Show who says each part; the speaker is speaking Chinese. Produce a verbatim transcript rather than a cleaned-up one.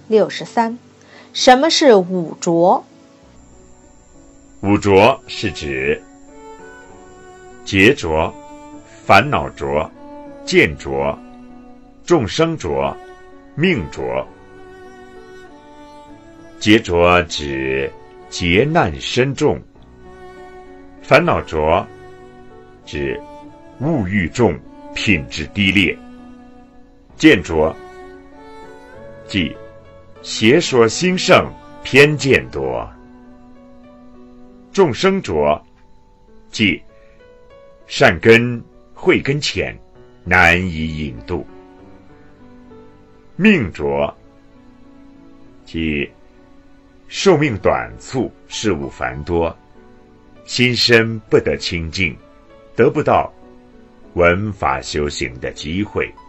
Speaker 1: 六十三。什么是五浊？
Speaker 2: 五浊是指劫浊、烦恼浊、见浊、众生浊、命浊。劫浊指劫难深重，烦恼浊指物欲重，品质低劣，见浊即邪说兴盛，偏见多，众生浊即善根慧根浅，难以引渡，命浊即寿命短促，事物繁多，心身不得清净，得不到闻法修行的机会。